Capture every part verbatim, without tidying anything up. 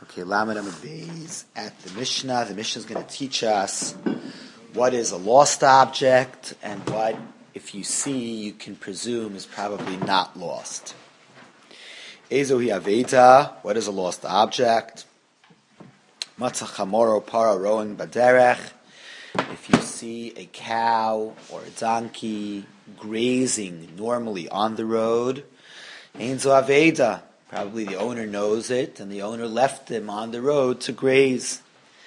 Okay, Lamed Amud Beis at the Mishnah. The Mishnah is going to teach us what is a lost object and what, if you see, you can presume is probably not lost. Ezohi Aveda, what is a lost object? Matzah Chamoro Para Roen Baderech. If you see a cow or a donkey grazing normally on the road, Einzo Aveda. Probably the owner knows it, and the owner left them on the road to graze.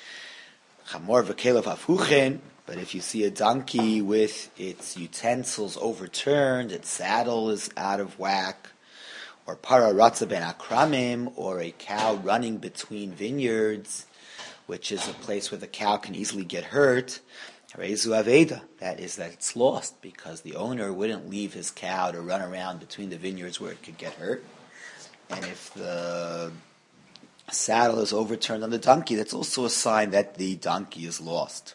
Chamor v'kelev hafuchen, but if you see a donkey with its utensils overturned, its saddle is out of whack, or para ratza ben akramim, or a cow running between vineyards, which is a place where the cow can easily get hurt, reizu aveda, that is that it's lost, because the owner wouldn't leave his cow to run around between the vineyards where it could get hurt. And if the saddle is overturned on the donkey, that's also a sign that the donkey is lost.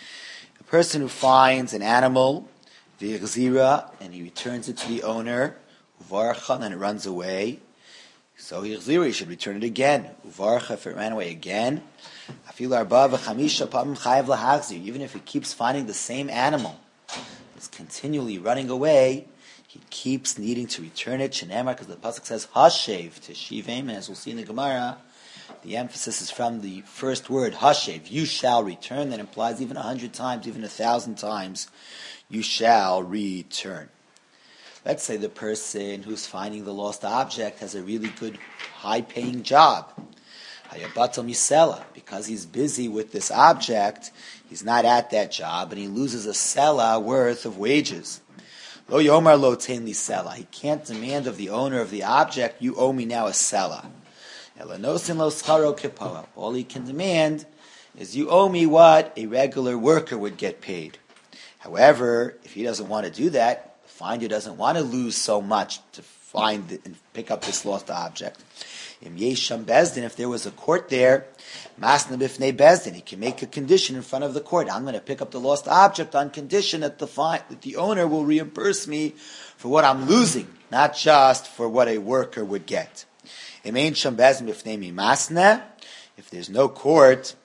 A person who finds an animal, v'yichzira, and he returns it to the owner, uvarcha, and it runs away, so yichzira, he should return it again. Uvarcha, if it ran away again, afilu arba v'chamisha pamim chayav lahachzir, even if he keeps finding the same animal, it's continually running away, he keeps needing to return it. Shenemar, because the pasuk says hashev to shivim, and as we'll see in the Gemara, the emphasis is from the first word hashev. You shall return. That implies even a hundred times, even a thousand times, you shall return. Let's say the person who's finding the lost object has a really good, high-paying job. Hayabatal misela, because he's busy with this object, he's not at that job, and he loses a sela worth of wages. Lo yomar lo tein li sela. He can't demand of the owner of the object, you owe me now a sela. Elanosin lo scharo kipoa. All he can demand is you owe me what a regular worker would get paid. However, if he doesn't want to do that, the finder doesn't want to lose so much to find and pick up this lost object. Im yesham bezdin, if there was a court there, masna bifnei bezdin, he can make a condition in front of the court. I'm going to pick up the lost object on condition that the fi- that the owner will reimburse me for what I'm losing, not just for what a worker would get. Im ein sham bezdin bifnei mi masna, if there's no court,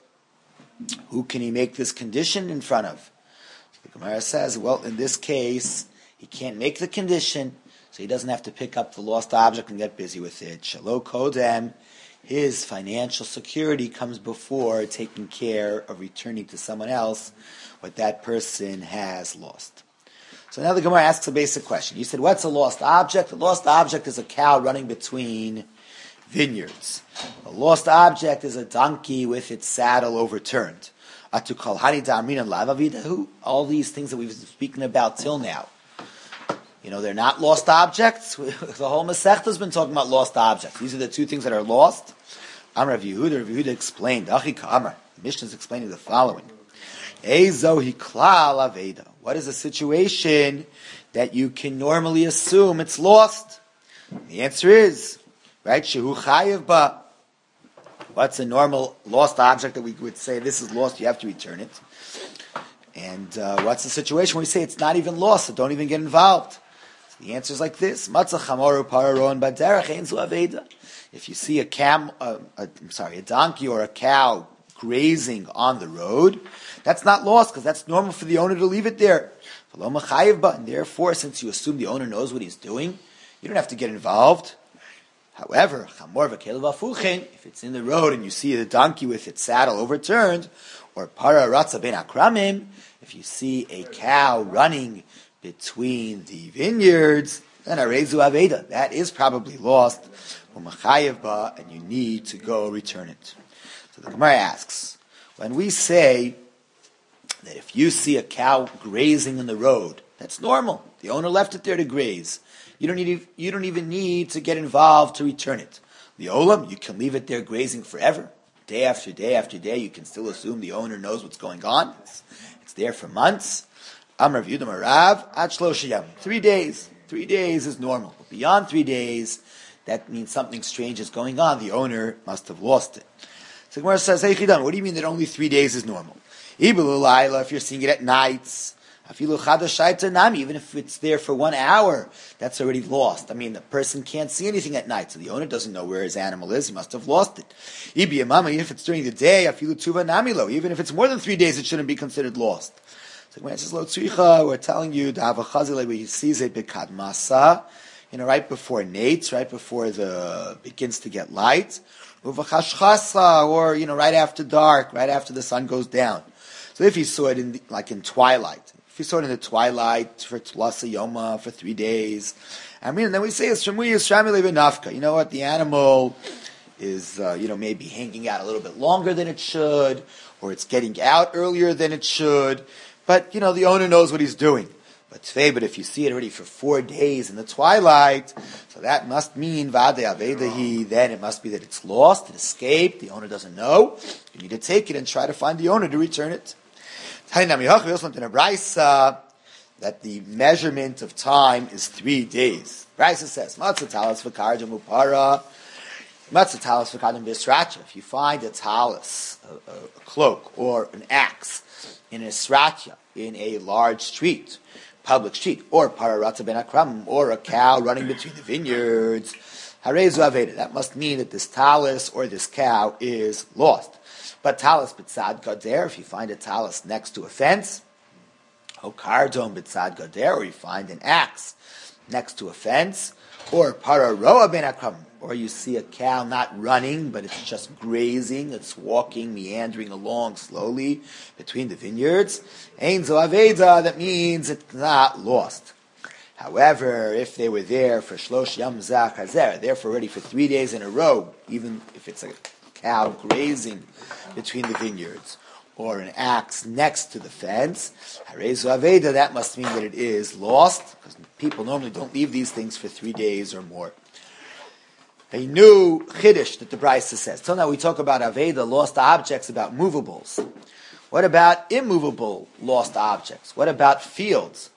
who can he make this condition in front of? The Gemara says, well, in this case, he can't make the condition, so he doesn't have to pick up the lost object and get busy with it. Shalo kodem, his financial security comes before taking care of returning to someone else what that person has lost. So now the Gemara asks a basic question. You said, what's a lost object? A lost object is a cow running between vineyards. A lost object is a donkey with its saddle overturned. All these things that we've been speaking about till now, you know, they're not lost objects. The whole Masechta has been talking about lost objects. These are the two things that are lost. Amar Rav Yehuda, Rav Yehuda explained. Achi Ka'amar. The Mishnah is explaining the following. Ezo hiklal aveda. What is a situation that you can normally assume it's lost? The answer is, right, shehu chayev ba. What's a normal lost object that we would say this is lost, you have to return it? And uh, what's the situation when we say it's not even lost, so don't even get involved? The answer is like this: Matzah chamoru pararon baderech einzu aveda. If you see a cam, uh, a, I'm sorry, a donkey or a cow grazing on the road, that's not lost because that's normal for the owner to leave it there. And therefore, since you assume the owner knows what he's doing, you don't have to get involved. However, chamor v'kelev hafuchen, if it's in the road and you see the donkey with its saddle overturned, or para ratza ben akramim, if you see a cow running between the vineyards, then arezu aveda, that is probably lost, and you need to go return it. So the Gemara asks, when we say that if you see a cow grazing in the road, that's normal. The owner left it there to graze. You don't need, you don't even need to get involved to return it. The olam, you can leave it there grazing forever. Day after day after day, you can still assume the owner knows what's going on. It's, it's there for months. Amar Yudam Arav, Ad Shloshiyam. Three days. Three days is normal. But beyond three days, that means something strange is going on. The owner must have lost it. So Gemara says, hey Chidan, what do you mean that only three days is normal? If you're seeing it at nights, Even if it's there for one hour, that's already lost. I mean, the person can't see anything at night, so the owner doesn't know where his animal is. He must have lost it. Even if it's during the day, even if it's more than three days, it shouldn't be considered lost. So when it says lo tzricha, we're telling you to have a chazil where he sees it b'kad masa, you know, right before nates, right before the begins to get light, or you know, right after dark, right after the sun goes down. So if you saw it in the, like in twilight, if you saw it in the twilight for tlasa yoma for three days, I mean, and then we say it's shemui yisramile v'nafka. You know what? The animal is uh, you know maybe hanging out a little bit longer than it should, or it's getting out earlier than it should. But, you know, the owner knows what he's doing. But today, but if you see it already for four days in the twilight, so that must mean vade avedahi, then it must be that it's lost, it escaped, the owner doesn't know. You need to take it and try to find the owner to return it. We also learned in a Brisa that the measurement of time is three days. Brisa says, Matzah talis v'karja mupara, Matzah talis v'karja b'isracha. If you find a talis, a, a cloak, or an axe, in a sratya, in a large street, public street, or pararata ben akram, or a cow running between the vineyards, harezu aveda. That must mean that this talus or this cow is lost. But talus b'tzad gader, if you find a talus next to a fence, hokardon b'tzad gader, or you find an axe next to a fence, or pararoa ben akram, or you see a cow not running, but it's just grazing, it's walking, meandering along slowly between the vineyards. Ein zo aveda, that means it's not lost. However, if they were there for shlosh yam zah chazer, there for already for three days in a row, even if it's a cow grazing between the vineyards, or an axe next to the fence, harezu aveda, that must mean that it is lost, because people normally don't leave these things for three days or more. A new chiddush that the Brisa says. Till now we talk about aveda, lost objects, about movables. What about immovable lost objects? What about fields?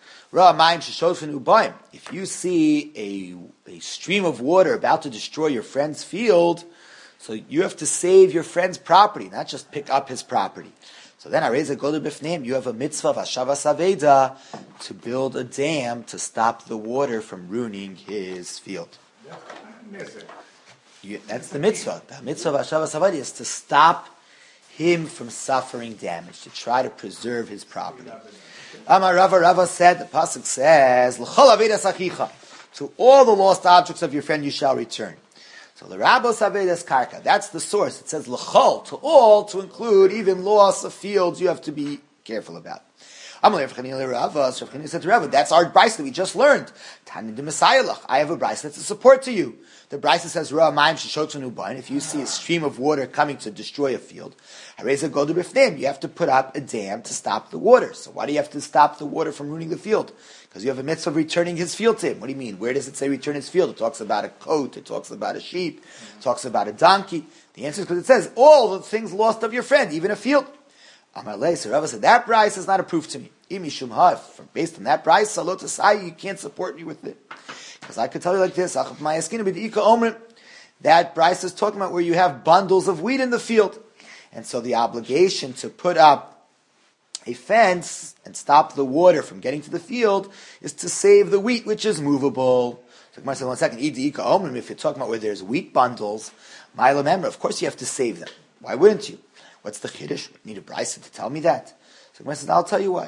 If you see a, a stream of water about to destroy your friend's field, so you have to save your friend's property, not just pick up his property. So then, Areza Goder Bifneim, you have a mitzvah of Hashavas Aveda to build a dam to stop the water from ruining his field. You, that's the mitzvah. The mitzvah of Hashavas Aveda is to stop him from suffering damage, to try to preserve his property. Amar Rava, Rava said, the pasuk says, L'chol Avedas Achicha, to all the lost objects of your friend you shall return. So the Rabbos Avedas Karka, that's the source. It says l'chol, to all, to include even loss of fields you have to be careful about. Amalei Rav Chanina Rava, Rav Chanina said to Rava, that's our brisa that we just learned. Tanin de Messiah, I have a brisa that's a support to you. The brisa says, if you see a stream of water coming to destroy a field, you have to put up a dam to stop the water. So why do you have to stop the water from ruining the field? Because you have a mitzvah of returning his field to him. What do you mean? Where does it say return his field? It talks about a goat, it talks about a sheep, it talks about a donkey. The answer is because it says all the things lost of your friend, even a field. Amalei, so Rava said, that brisa is not a proof to me. Based on that brisa, you can't support me with it. Because I could tell you like this, that brisa is talking about where you have bundles of wheat in the field. And so the obligation to put up a fence and stop the water from getting to the field is to save the wheat, which is movable. So Gemara said, one second, if you're talking about where there's wheat bundles, of course you have to save them. Why wouldn't you? What's the chiddush? You need a brisa to tell me that. So Gemara says, I'll tell you why.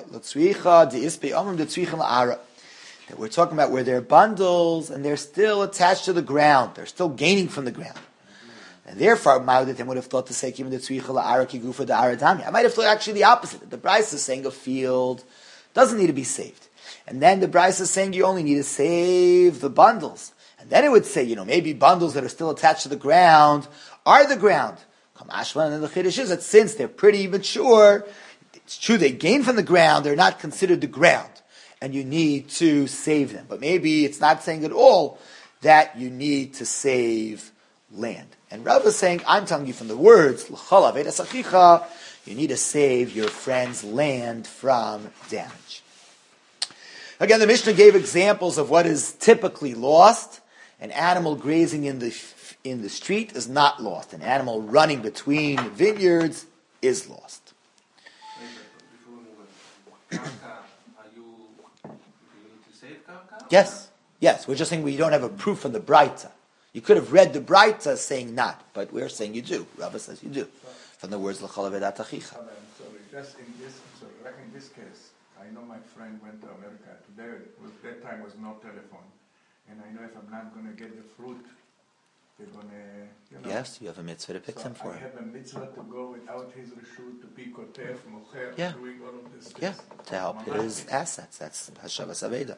That we're talking about where there are bundles and they're still attached to the ground. They're still gaining from the ground. And therefore, I would have thought to say, I might have thought actually the opposite. That the Brisa is saying a field doesn't need to be saved. And then the Brisa is saying you only need to save the bundles. And then it would say, you know, maybe bundles that are still attached to the ground are the ground. And then the chiddush is that since they're pretty mature, it's true they gain from the ground, they're not considered the ground. And you need to save them. But maybe it's not saying at all that you need to save land. And Rav is saying, I'm telling you from the words, L'chol Avedas Achicha, you need to save your friend's land from damage. Again, the Mishnah gave examples of what is typically lost. An animal grazing in the in the street is not lost. An animal running between vineyards is lost. Before we move on, are you Yes, yes. We're just saying we don't have a proof from the Braita. You could have read the Braita saying not, but we're saying you do. Rava says you do. From the words L'chol avedat achicha. I'm sorry, just in this, sorry, like in this case, I know my friend went to America. Today, was, that time was no telephone. And I know if I'm not going to get the fruit, they're going to, you know. Yes, you have a mitzvah to pick so them for I him. have a mitzvah to go without his reshut, to be kotef, mocher, Yeah. doing all of this. Yeah, to help his assets. That's Hashavas Aveda.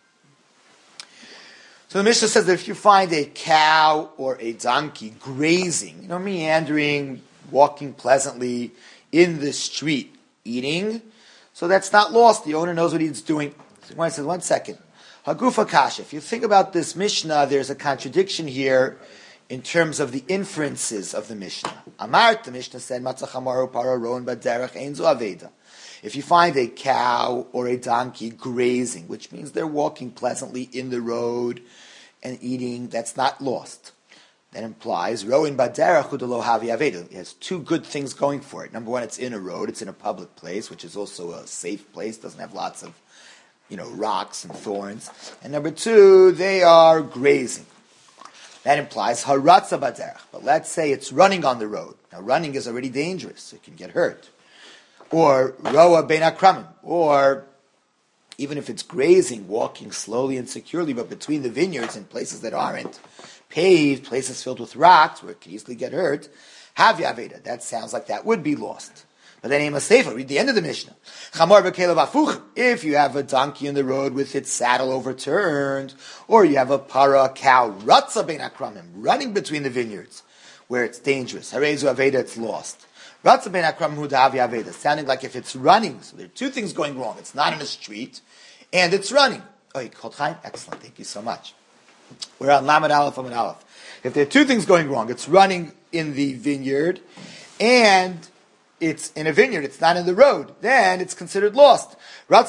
So the Mishnah says that if you find a cow or a donkey grazing, you know, meandering, walking pleasantly in the street, eating, so that's not lost. The owner knows what he's doing. So one says, one second. Hagufa kasha. If you think about this Mishnah, there's a contradiction here in terms of the inferences of the Mishnah. Amart, the Mishnah said, Matzachamaru pararon baderech einzu aveda. If you find a cow or a donkey grazing, which means they're walking pleasantly in the road and eating, that's not lost. That implies roin baderech udelo havi aveda. It has two good things going for it. Number one, it's in a road, it's in a public place, which is also a safe place, doesn't have lots of, you know, rocks and thorns. And number two, they are grazing. That implies haratza baderech. But let's say it's running on the road. Now, running is already dangerous; it can get hurt. Or roa ben akramim, or even if it's grazing, walking slowly and securely, but between the vineyards in places that aren't paved, places filled with rocks where it can easily get hurt, havi aveda. That sounds like that would be lost. But then a sefer, read the end of the Mishnah. Chamor b'kelev afuch. If you have a donkey in the road with its saddle overturned, or you have a para, a cow, ratza ben akramim, running between the vineyards, where it's dangerous, harezu aveda, it's lost. Ratza ben akramim hu da'avi aveda, sounding like if it's running. So there are two things going wrong. It's not in a street, and it's running. Oh, you called Chaim? Excellent. Thank you so much. We're on Lamed Aleph, Lamed Aleph. If there are two things going wrong, it's running in the vineyard, and it's in a vineyard, it's not in the road, then it's considered lost. When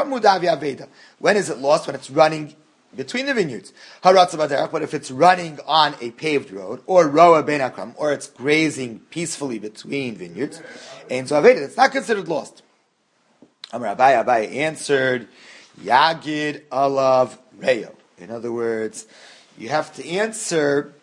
is it lost? When it's running between the vineyards. But if it's running on a paved road, or roa ben akram, or it's grazing peacefully between vineyards, it's not considered lost. Amar Abaye, Abaye answered, Yagid alav reyo. In other words, you have to answer,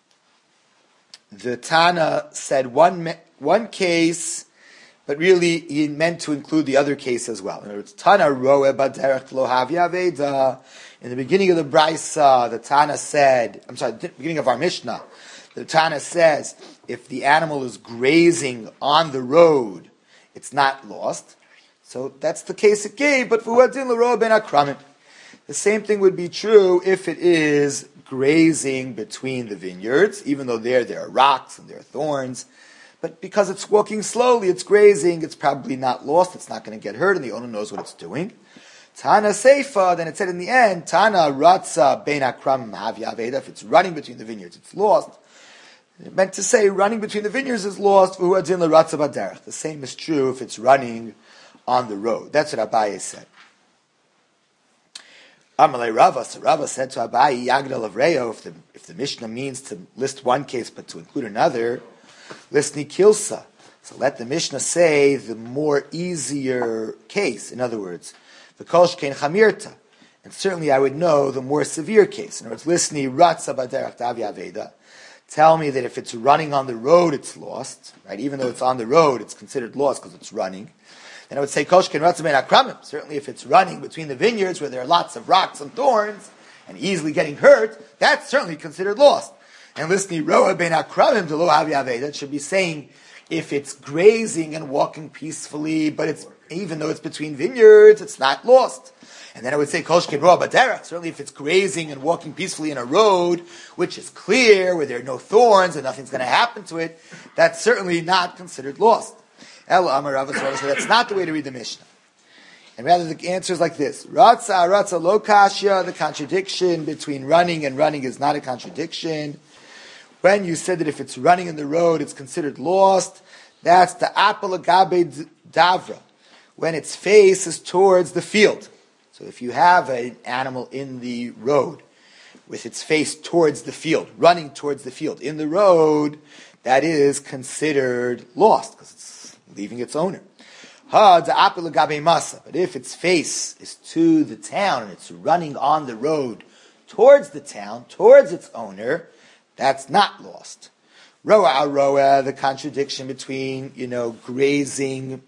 the Tana said one one case, but really he meant to include the other case as well. In other words, Tana roe baderech lo havi aveda. In the beginning of the Brisa, the Tana said, I'm sorry, the beginning of our Mishnah, the Tana says, if the animal is grazing on the road, it's not lost. So that's the case it gave, but v'uadin l'roa ben akramim. The same thing would be true if it is grazing between the vineyards, even though there there are rocks and there are thorns. But because it's walking slowly, it's grazing, it's probably not lost, it's not going to get hurt, and the owner knows what it's doing. Tana Seifa, then it said in the end, Tana Ratza Ben Akram Havi Aveda, if it's running between the vineyards, it's lost. It meant to say running between the vineyards is lost, the same is true if it's running on the road. That's what Abaye said. Amalei Rava, so Rava said to Abaye, Yagdal of Reyo, if the, if the Mishnah means to list one case but to include another, list Nikilsa. So let the Mishnah say the more easier case. In other words, the Kolshkein Chamirta. And certainly I would know the more severe case. In other words, listni Ratza Baderach Davi Aveda. Tell me that if it's running on the road, it's lost. Right? Even though it's on the road, it's considered lost because it's running. And I would say, Koshkin Ratza Ben Akramim. Certainly if it's running between the vineyards where there are lots of rocks and thorns and easily getting hurt, that's certainly considered lost. And listening Roa Ben Akramim to Lo Havi Aveda, it should be saying if it's grazing and walking peacefully, but it's even though it's between vineyards, it's not lost. And then I would say Koshkin Roa Badera. Certainly if it's grazing and walking peacefully in a road, which is clear, where there are no thorns and nothing's going to happen to it, that's certainly not considered lost. El Amar Rava, so that's not the way to read the Mishnah. And rather the answer is like this. Ratza, Ratza, Lo Kashya, the contradiction between running and running is not a contradiction. When you said that if it's running in the road, it's considered lost, that's the Apel Agabe Davra, when its face is towards the field. So if you have an animal in the road with its face towards the field, running towards the field in the road, that is considered lost because it's leaving its owner. Ha da'apil gabe masa. But if its face is to the town and it's running on the road towards the town, towards its owner, that's not lost. Roa roa, the contradiction between, you know, grazing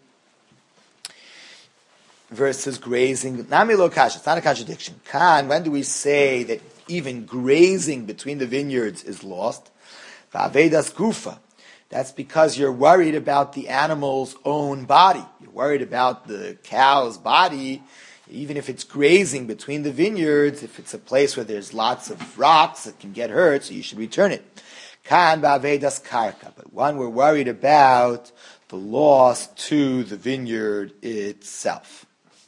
versus grazing. Nami lo kasha, it's not a contradiction. Kan, when do we say that even grazing between the vineyards is lost? Va'avedas gufa. That's because you're worried about the animal's own body. You're worried about the cow's body, even if it's grazing between the vineyards, if it's a place where there's lots of rocks that can get hurt, so you should return it. Kan ba'avedas karka. But one, we're worried about the loss to the vineyard itself.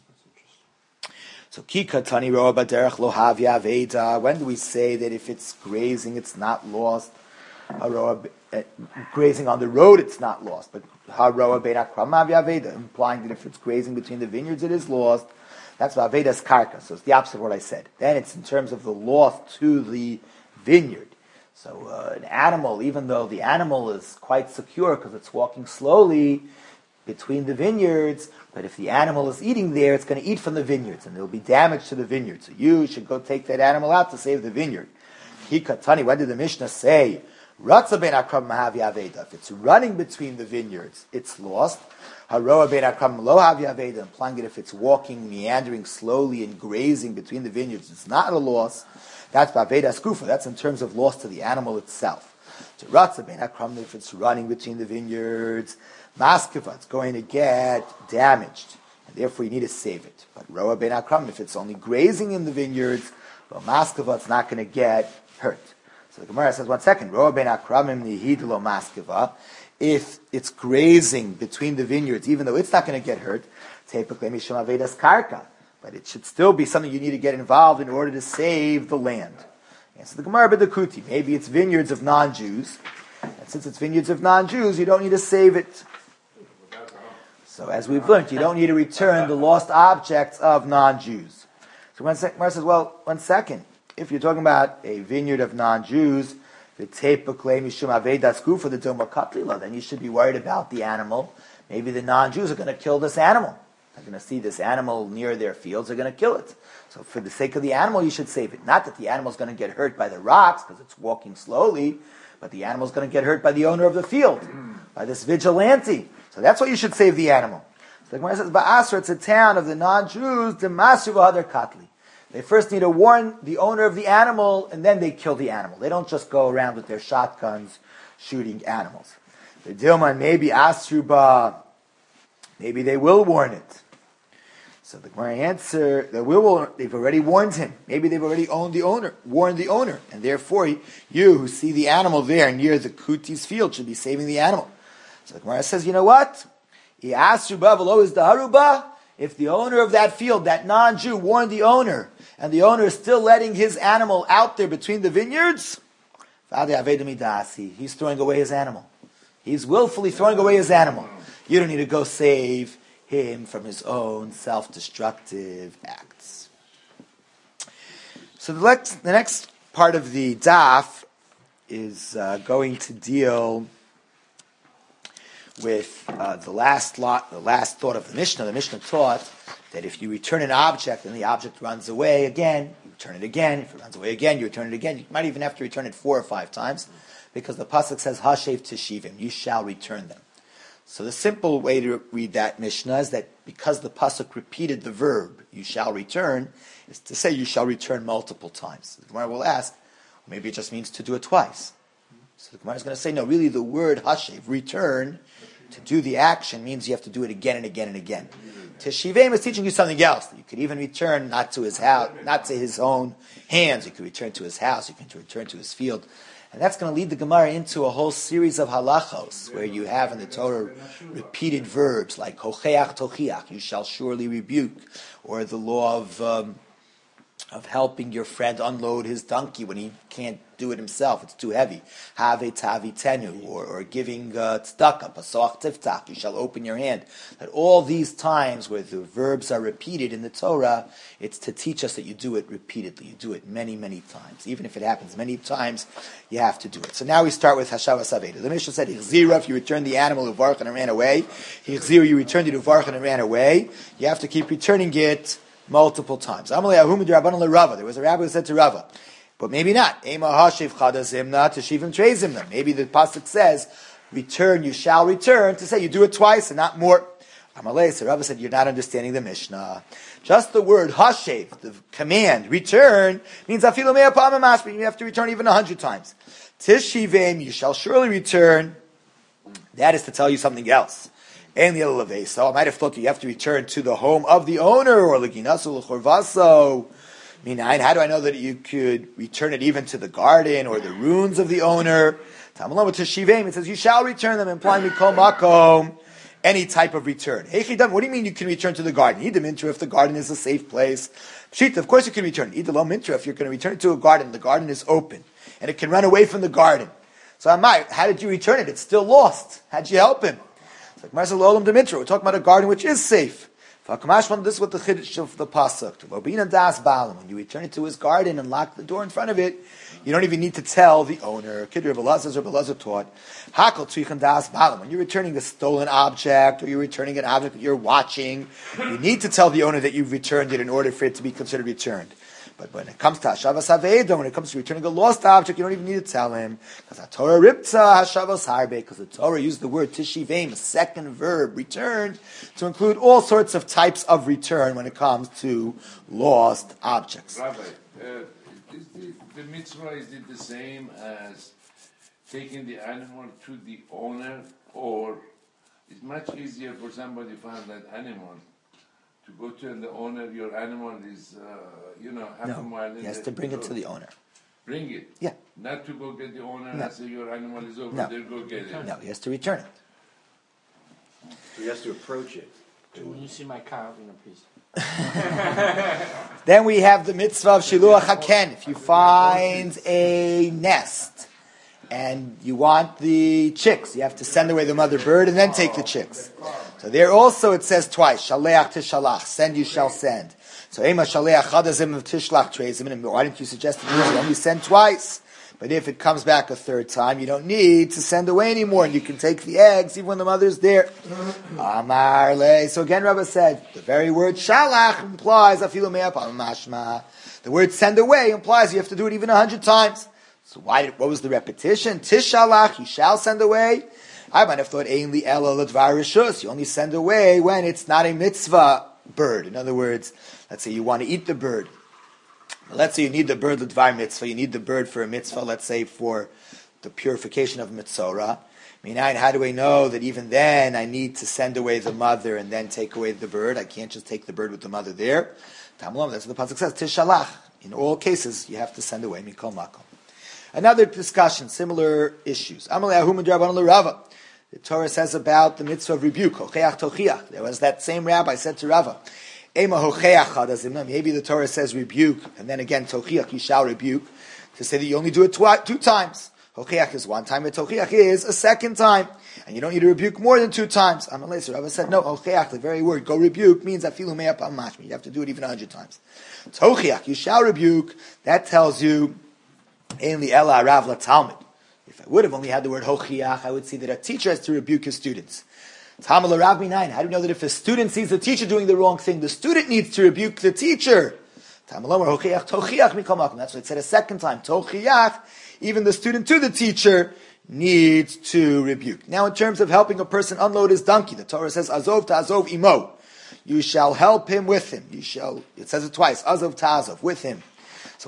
So kika tani roa baderech lo havya aveda. When do we say that if it's grazing, it's not lost? Haroa, uh, grazing on the road, it's not lost. But haroa be'akram havya aveda, implying that if it's grazing between the vineyards, it is lost. That's aveda's karka. So it's the opposite of what I said. Then it's in terms of the loss to the vineyard. So uh, an animal, even though the animal is quite secure because it's walking slowly between the vineyards, but if the animal is eating there, it's going to eat from the vineyards, and there will be damage to the vineyard. So you should go take that animal out to save the vineyard. Hikatani, when did the Mishnah say, Ratza ben akram mahavi aveda? If it's running between the vineyards, it's lost. Haroa ben akram lo havi aveda, implying that if it's walking, meandering slowly and grazing between the vineyards, it's not a loss. That's ba'aveda skufa. That's in terms of loss to the animal itself. To Ratza ben akram, if it's running between the vineyards, Maskiva, it's going to get damaged, and therefore you need to save it. But Roa ben Akram, if it's only grazing in the vineyards, well, Maskiva, it's not going to get hurt. So the Gemara says, one second, Roa ben Akramim nihid lo Maskiva, if it's grazing between the vineyards, even though it's not going to get hurt, typically mishum avedas karka, but it should still be something you need to get involved in order to save the land. And so the Gemara b'dakuti, maybe it's vineyards of non-Jews, and since it's vineyards of non-Jews, you don't need to save it. So as we've learned, you don't need to return the lost objects of non-Jews. So when Gemara says, well, one second, if you're talking about a vineyard of non-Jews, then you should be worried about the animal. Maybe the non-Jews are going to kill this animal. They're going to see this animal near their fields, they're going to kill it. So for the sake of the animal, you should save it. Not that the animal is going to get hurt by the rocks, because it's walking slowly, but the animal is going to get hurt by the owner of the field, by this vigilante. So that's why you should save the animal. So the Gemara says, Ba'asra, it's a town of the non-Jews, Demasru v'hadar katli. They first need to warn the owner of the animal, and then they kill the animal. They don't just go around with their shotguns shooting animals. The Dilman, maybe Asruba, maybe they will warn it. So the Gemara answer, they will, they've already warned him. Maybe they've already owned the owner, warned the owner, and therefore you who see the animal there near the Kuti's field should be saving the animal. So the Gemara says, you know what? If the owner of that field, that non-Jew, warned the owner, and the owner is still letting his animal out there between the vineyards, he's throwing away his animal. He's willfully throwing away his animal. You don't need to go save him from his own self-destructive acts. So the next, the next part of the daf is uh, going to deal with uh, the last lot, the last thought of the Mishnah. The Mishnah taught that if you return an object and the object runs away again, you return it again. If it runs away again, you return it again. You might even have to return it four or five times, because the pasuk says Hashev teshivim, you shall return them. So the simple way to read that Mishnah is that because the pasuk repeated the verb you shall return, is to say you shall return multiple times. The Gemara will ask, maybe it just means to do it twice. So the Gemara is going to say, no, really the word Hashev, return, to do the action means you have to do it again and again and again. Teshivim is teaching you something else. You could even return not to his house, not to his own hands. You could return to his house. You can return to his field. And that's going to lead the Gemara into a whole series of halachos, where you have in the Torah repeated verbs like hocheach tochiach, you shall surely rebuke, or the law of um, of helping your friend unload his donkey when he can't do it himself, it's too heavy. Have tavi tenu, or, or giving uh, tzedakah, pasach tiftach, you shall open your hand. That all these times where the verbs are repeated in the Torah, it's to teach us that you do it repeatedly. You do it many, many times. Even if it happens many times, you have to do it. So now we start with Hashavas Aveda. The Mishnah said, Ichzira, if you return the animal to Varchan and ran away, Ichzira, you returned it to Varchan and ran away, you have to keep returning it multiple times. There was a rabbi who said to Rava, but maybe not. Maybe the pasuk says, return, you shall return, to say you do it twice and not more. So Rava said, you're not understanding the Mishnah. Just the word hashev, the command, return, means afilu mea pa'amim, you have to return even a hundred times. Tishivim, you shall surely return. That is to tell you something else. So I might have thought that you have to return to the home of the owner, or l'ginaso l'chorvaso. How do I know that you could return it even to the garden or the ruins of the owner? It says you shall return them, implying mikol makom, any type of return. What do you mean you can return to the garden? If the garden is a safe place. Pshita, of course you can return. If you're going to return it to a garden, the garden is open, and it can run away from the garden. So I might, how did you return it? It's still lost. How'd you help him? It's like Marcel Olam Dimitra. We're talking about a garden which is safe. This is what the chiddush of the pasuk. When you return it to his garden and lock the door in front of it, you don't even need to tell the owner. Kiddur Belazar Belazar taught. Hakol tzrichan das balam. When you're returning a stolen object or you're returning an object that you're watching, you need to tell the owner that you've returned it in order for it to be considered returned. But when it comes to Hashavas Aveda, when it comes to returning a lost object, you don't even need to tell him. Because the Torah riptza Hashavas Harbe, because the Torah used the word tishivim, a second verb, return, to include all sorts of types of return when it comes to lost objects. Rabbi, uh, is the, the mitzvah, is it the same as taking the animal to the owner, or it's much easier for somebody to find that animal to go to the owner? Your animal is, uh, you know, half no, a mile in he has the to bring road. it to the owner. Bring it? Yeah. Not to go get the owner no. and say your animal is over no. there, go get it. No, he has to return it. So he has to approach it. When you see my cow, you know, please. Then we have the mitzvah of Shiluach HaKen. If you find a nest and you want the chicks, you have to send away the mother bird and then take the chicks. So there also it says twice, Shaleach tishalach, send you shall send. So Ema Shaleach chadazim of tishlach treizim, and why didn't you suggest that you only send twice? But if it comes back a third time, you don't need to send away anymore, and you can take the eggs even when the mother's there. Amar le. So again, Rabbi said, the very word shalach implies afilu mea pa'amim mashma. The word send away implies you have to do it even a hundred times. So why did, what was the repetition? Tishalach, you shall send away. I might have thought ainli ela ledvar rishus. You only send away when it's not a mitzvah bird. In other words, let's say you want to eat the bird. Let's say you need the bird ledvar mitzvah. You need the bird for a mitzvah. Let's say for the purification of mitzorah. I mean, how do I know that even then I need to send away the mother and then take away the bird? I can't just take the bird with the mother there. That's what the pasuk says. Tishalach. In all cases, you have to send away mikol makom. Another discussion, similar issues. The Torah says about the mitzvah of rebuke. There was that same rabbi said to Rava, maybe the Torah says rebuke, and then again, tochiach, you shall rebuke, to say that you only do it twi- two times. Hocheach is one time, and tochiach is a second time. And you don't need to rebuke more than two times. Amalei, Rava said, no, hocheach, the very word, go rebuke, means afilu mea pa'amim mashma. You have to do it even a hundred times. Tochiach, you shall rebuke, that tells you, Ainli ela rav la talmud. If I would have only had the word hochiach, I would see that a teacher has to rebuke his students. Tamal rav minayin. How do you know that if a student sees the teacher doing the wrong thing, the student needs to rebuke the teacher? Tamal hochiach tochiach mikol makom. That's what it said a second time. Tochiach, even the student to the teacher needs to rebuke. Now, in terms of helping a person unload his donkey, the Torah says azov ta'azov imo. You shall help him with him. You shall. It says it twice. Azov ta'azov, with him. So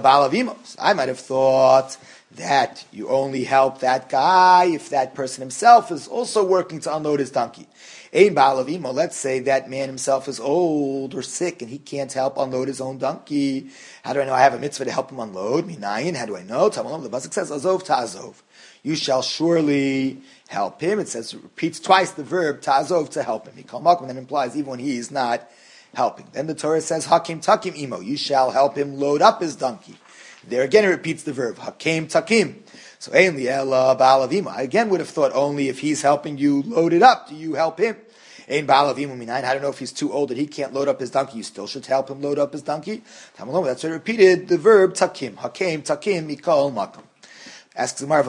I might have thought that you only help that guy if that person himself is also working to unload his donkey. Let's say that man himself is old or sick and he can't help unload his own donkey. How do I know I have a mitzvah to help him unload? Minayin, how do I know? The pasuk says, Azov ta'azov. You shall surely help him. It says, it repeats twice the verb ta'azov, to help him. And that implies even when he is not helping. Then the Torah says, Hakim takim imo, you shall help him load up his donkey. There again it repeats the verb, Hakim takim. So ein li ela ba'al avima. I again would have thought only if he's helping you load it up, do you help him? Ein ba'al avima minayin. I don't know if he's too old that he can't load up his donkey. You still should help him load up his donkey. That's why I repeated the verb takim. Hakim takim mikol makom. Asks Gemara,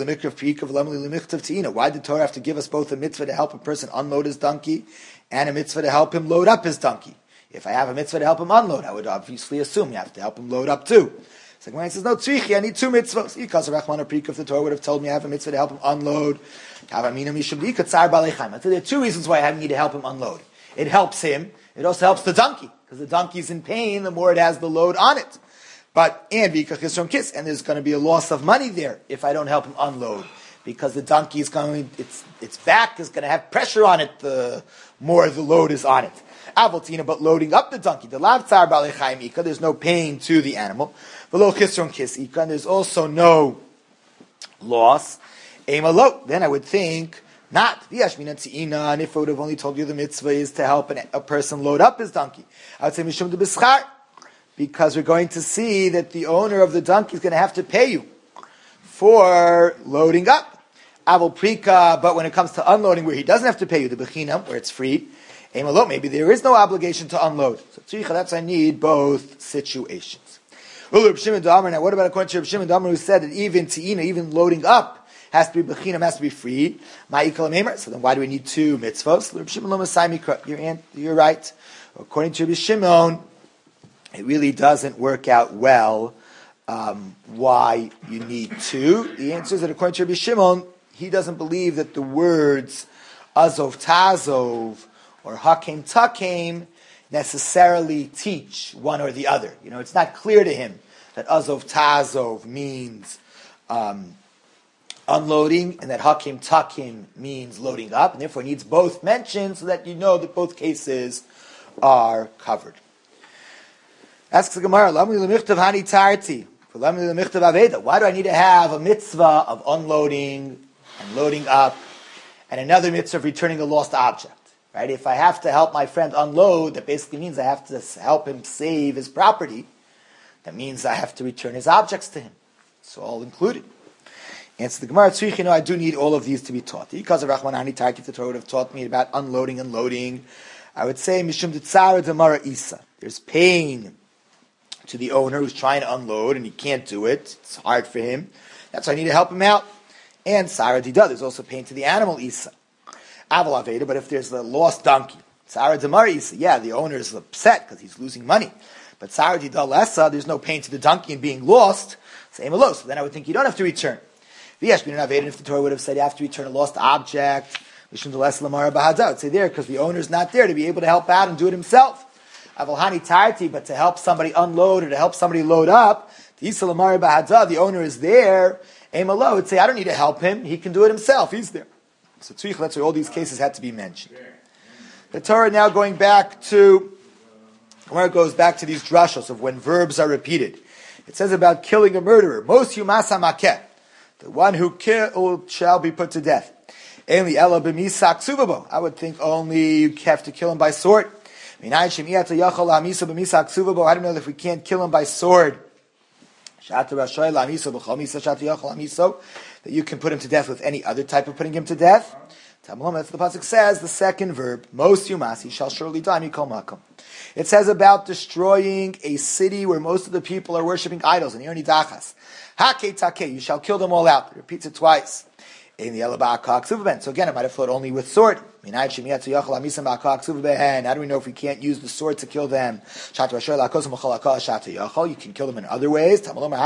why did Torah have to give us both a mitzvah to help a person unload his donkey and a mitzvah to help him load up his donkey? If I have a mitzvah to help him unload, I would obviously assume you have to help him load up too. So Gemara says, no, tzrichi, I need two mitzvahs. Because Rachman Aprika, if the Torah would have told me I have a mitzvah to help him unload, there are two reasons why I need to help him unload. It helps him. It also helps the donkey, because the donkey's in pain the more it has the load on it. But, and from kiss, and there's going to be a loss of money there if I don't help him unload. Because the donkey is going, its its back is going to have pressure on it the more the load is on it. Avaltina, but loading up the donkey, the lav tzar b'alei ika, there's no pain to the animal. V'lo chisron kis ika, and there's also no loss. Eimalo, then I would think, not v'yashmina tzina, and if I would have only told you the mitzvah is to help an, a person load up his donkey, I would say mishum de b'schar, because we're going to see that the owner of the donkey is going to have to pay you for loading up. Aval prika, but when it comes to unloading, where he doesn't have to pay you, the bechinam, where it's free, eimalo, maybe there is no obligation to unload. So tzricha, that's I need both situations. Now, what about according to Reb Shimon Damar, who said that even te'ina, even loading up, has to be bechinam, has to be free? So then, why do we need two mitzvos? Reb Shimon lo masai mikra. You're you're right. According to Reb Shimon, it really doesn't work out well. Um, why you need two? The answer is that according to Rabbi Shimon, he doesn't believe that the words azov tazov or hakim takim necessarily teach one or the other. You know, it's not clear to him that azov tazov means um, unloading and that hakim takim means loading up, and therefore needs both mentioned so that you know that both cases are covered. Asks the Gemara, why do I need to have a mitzvah of unloading and loading up and another mitzvah of returning a lost object? Right? If I have to help my friend unload, that basically means I have to help him save his property. That means I have to return his objects to him. It's all included. Answer the Gemara, you know, I do need all of these to be taught. Because of Rahman Tarki, the Torah would have taught me about unloading and loading. I would say, Mishum Tzara Demara Isa. There's pain to the owner who's trying to unload and he can't do it. It's hard for him. That's why I need to help him out. And Sarah Dida, there's also pain to the animal Isa. Aval Aveda, but if there's a lost donkey, Sarah Demar Isa, yeah, the owner is upset because he's losing money. But Sarah Dida Lessa, there's no pain to the donkey in being lost. Same alo. So then I would think you don't have to return. V'yesh bin Aveda, if the Torah would have said you have to return a lost object, I would say there because the owner's not there to be able to help out and do it himself. Avalhani tarti, but to help somebody unload or to help somebody load up, the owner is there. Eimalo would say, I don't need to help him. He can do it himself. He's there. So tzrich, that's why all these cases had to be mentioned. The Torah now going back to where it goes back to these drashos of when verbs are repeated. It says about killing a murderer. Most yumasa makeh, the one who killed shall be put to death. Only ela b'misak suvabo. I would think only you have to kill him by sword. I don't know if we can't kill him by sword. That you can put him to death with any other type of putting him to death. That's the pasuk says, the second verb, most yumasi shall surely die. It says about destroying a city where most of the people are worshipping idols. And you shall kill them all out. It repeats it twice. So again, I might have thought only with sword. How do we know if we can't use the sword to kill them? You can kill them in other ways. That's what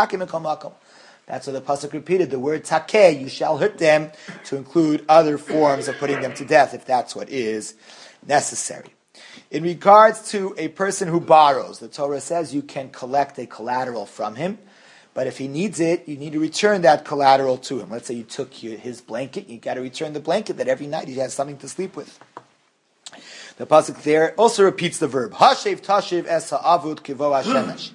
the pasuk repeated. The word takeh, you shall hurt them, to include other forms of putting them to death, if that's what is necessary. In regards to a person who borrows, the Torah says you can collect a collateral from him. But if he needs it, you need to return that collateral to him. Let's say you took your, his blanket, you got to return the blanket that every night he has something to sleep with. The pasuk there also repeats the verb. Hashev tashiv es ha'avut kivo hashemesh.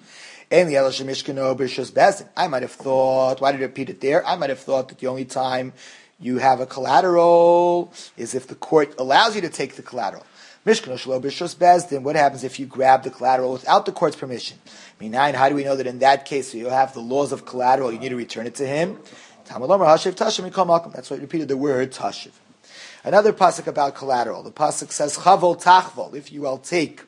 I might have thought, why did it repeat it there? I might have thought that the only time you have a collateral is if the court allows you to take the collateral. Mishkan Shelo B'Rishus Bezdin. What happens if you grab the collateral without the court's permission? Minayin, how do we know that in that case, so you have the laws of collateral, you need to return it to him? That's why I repeated the word tashiv. Another pasuk about collateral. The pasuk says, Chavol tachvol. If you will take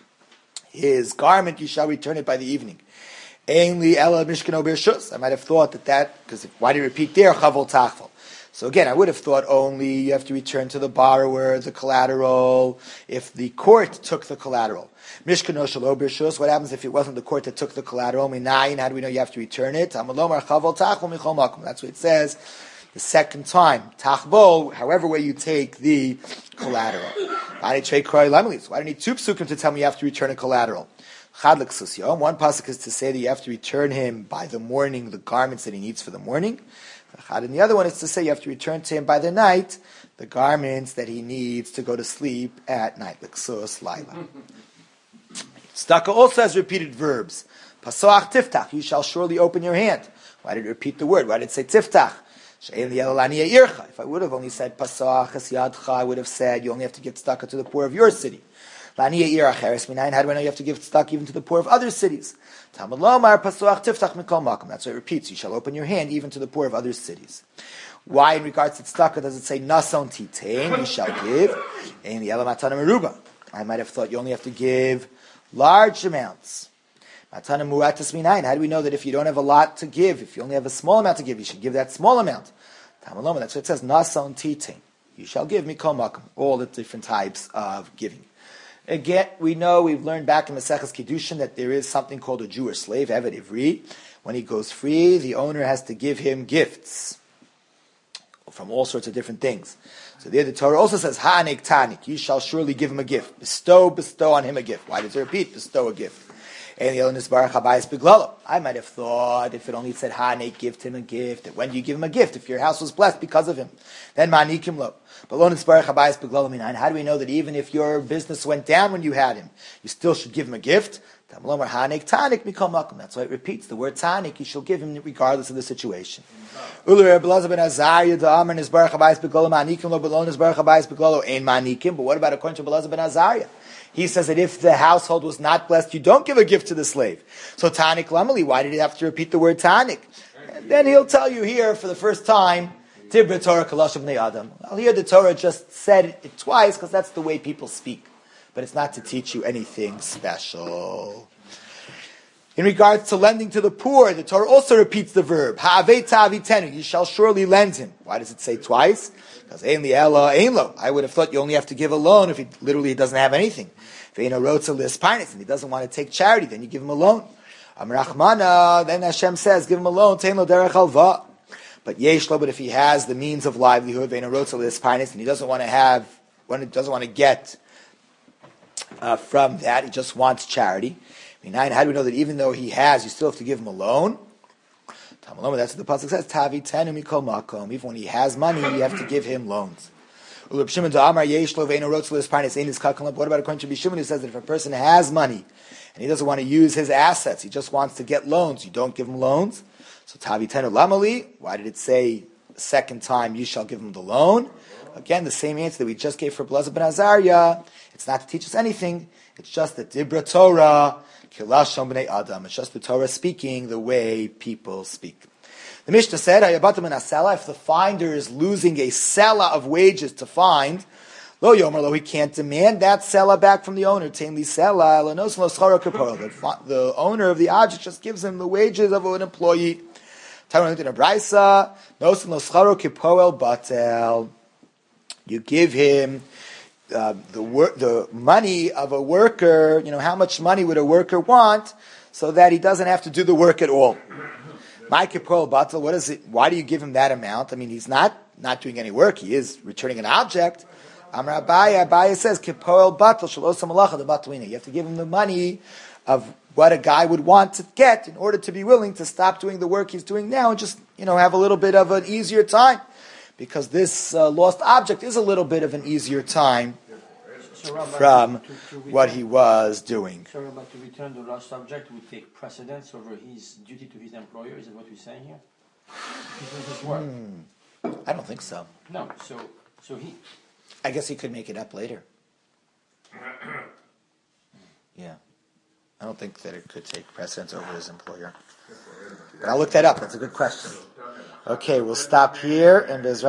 his garment, you shall return it by the evening. Ainli ela mishkan B'Rishus. I might have thought that that, because why do you repeat there, Chavol tachvol? So again, I would have thought only you have to return to the borrower the collateral if the court took the collateral. Mishkan Shelo B'Rishus. What happens if it wasn't the court that took the collateral? Minayin, how do we know you have to return it? That's what it says the second time. Tachbol, however way you take the collateral. Why do I need two psukim to tell me you have to return a collateral? One pasuk is to say that you have to return him by the morning the garments that he needs for the morning. And the other one is to say you have to return to him by the night the garments that he needs to go to sleep at night. L'ksus laila. Tzedakah also has repeated verbs. Pasoach tiftach, you shall surely open your hand. Why did it repeat the word? Why did it say tiftach? If I would have only said pasoach yadcha, I would have said you only have to give tzedakah to the poor of your city. How do we know you have to give tzedakah even to the poor of other cities? That's why it repeats. You shall open your hand even to the poor of other cities. Why, in regards to tzedakah, does it say nason titain? You shall give. I might have thought you only have to give large amounts. How do we know that if you don't have a lot to give, if you only have a small amount to give, you should give that small amount? That's what it says. Nason titain. You shall give mikol makom. All the different types of giving. Again, we know, we've learned back in Maseches Kiddushin that there is something called a Jewish slave, Eved Ivri. When he goes free, the owner has to give him gifts from all sorts of different things. So there the Torah also says, Ha'anik tanik, you shall surely give him a gift. Bestow, bestow on him a gift. Why does it repeat? Bestow a gift. I might have thought if it only said Ha'anik, give him a gift, that when do you give him a gift? If your house was blessed because of him, then Ma'anikim lo. But how do we know that even if your business went down when you had him, you still should give him a gift? That's why it repeats the word tanik. You shall give him regardless of the situation. But what about according to Belazar ben Azariah? He says that if the household was not blessed, you don't give a gift to the slave. So tanik lamali, why did he have to repeat the word tanik? And then he'll tell you here for the first time, Tibra Torah Kalash Bnei Adam. Well, here the Torah just said it twice because that's the way people speak. But it's not to teach you anything special. In regards to lending to the poor, the Torah also repeats the verb. Ha'avei ta'avitenu, you shall surely lend him. Why does it say twice? Because ein li ela ein lo. I would have thought you only have to give a loan if he literally he doesn't have anything. Ve'ena rotza lispainis, and he doesn't want to take charity, then you give him a loan. Amrachmana, then Hashem says, give him a loan, tein lo derech halva. But yesh lo, but if he has the means of livelihood, ve'ena rotza lispainis, and he doesn't want to have, when he doesn't want to get uh, from that, he just wants charity. How do we know that even though he has, you still have to give him a loan? That's what the pasuk says. Tavi tenu mikol makom. Even when he has money, you have to give him loans. What about according to Bishimon, who says that if a person has money and he doesn't want to use his assets, he just wants to get loans, you don't give him loans? So tavi tenu lamali. Why did it say the second time you shall give him the loan? Again, the same answer that we just gave for Belazar ben Azariah. It's not to teach us anything. It's just the Dibra Torah. It's just the Torah speaking the way people speak. The Mishnah said, if the finder is losing a sela of wages to find, lo yomer lo, he can't demand that sela back from the owner. The owner of the object just gives him the wages of an employee. You give him Uh, the wor- the money of a worker, you know, how much money would a worker want so that he doesn't have to do the work at all? My kipol batal, what is it? Why do you give him that amount? I mean, he's not, not doing any work. He is returning an object. Amar Abaya, Abaya says, kipol batal, shalosam malacha de batalina. You have to give him the money of what a guy would want to get in order to be willing to stop doing the work he's doing now and just, you know, have a little bit of an easier time. Because this uh, lost object is a little bit of an easier time so, Rabbi, from to, to return, what he was doing. So, Rabbi, to return the lost object would take precedence over his duty to his employer. Is that what we're saying here? Hmm. I don't think so. No. So, so he. I guess he could make it up later. Yeah. I don't think that it could take precedence over his employer. But I'll look that up. That's a good question. Okay, we'll stop here and Bezrat